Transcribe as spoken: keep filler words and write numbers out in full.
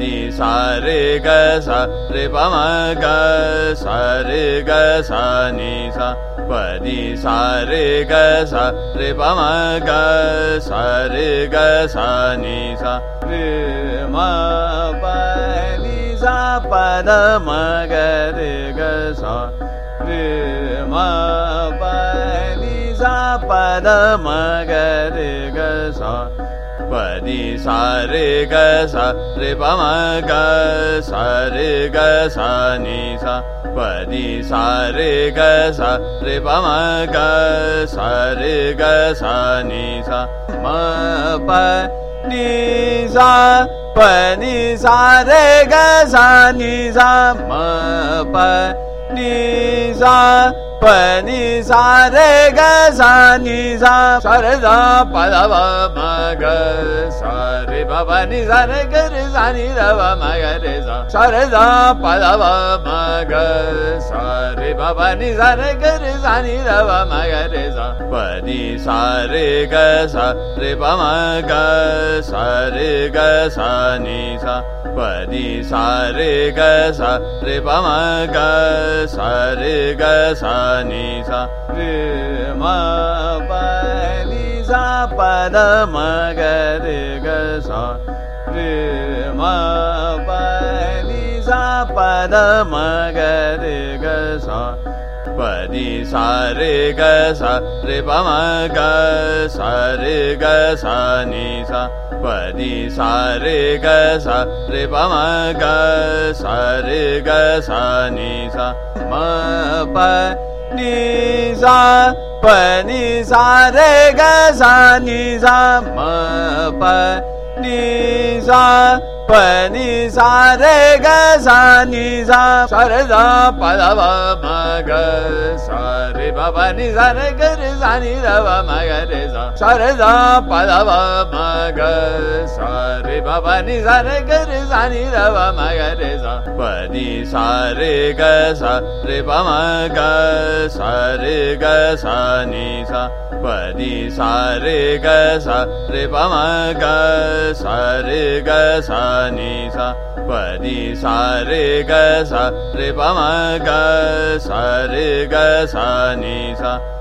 दी सा रे ग सा रे प म ग सा रे ग सा नि सा प दी सा रे ग सा रे प म ग सा रे ग सा नि सा रे म प नि सा प द म ग रे ग सा रे म प नि सा प द म ग रे ग सा प दी सा रे ग सा रे प म ग सा रे ग सा नि सा प दी सा रे ग सा रे प म ग सा रे ग सा नि सा म प नि सा प नि सा रे ग सा नि सा म प नि सा प नि सा रे ग सा नि सा सा रे सा प द प म ग सा रे प प नि सा रे ग रे सा नि द प म ग रे सा सा रे सा प द प म ग सा रे प प नि सा रे ग रे सा नि द प म ग रे सा प दी सा रे ग सा रे प म ग सा रे ग सा नि सा प दी सा रे ग सा रे प म ग सा रे ग सा नि सा रे म प नि सा प द म ग रे ग सा रे म प नि सा प द म ग रे ग सा प दी सा रे ग सा रे प म ग सा रे ग सा नि सा प दी सा रे ग सा रे प म ग सा रे ग सा नि सा म प नि सा प नि सा रे ग सा नि सा म प नि सा प नि सा रे ग सा नि सा सा रे सा प द प म ग सा रे प प नि सा रे ग रे सा नि द प म ग रे सा सा रे सा प द प म ग सा रे प प नि सा रे ग रे सा नि द प म ग रे सा प दी सा रे ग सा रे प म ग सा रे ग सा नि सा प दी सा रे ग सा रे प म ग सा रे ग सा नि सा प दी सा रे ग सा रे प म ग सा रे ग सा नि सा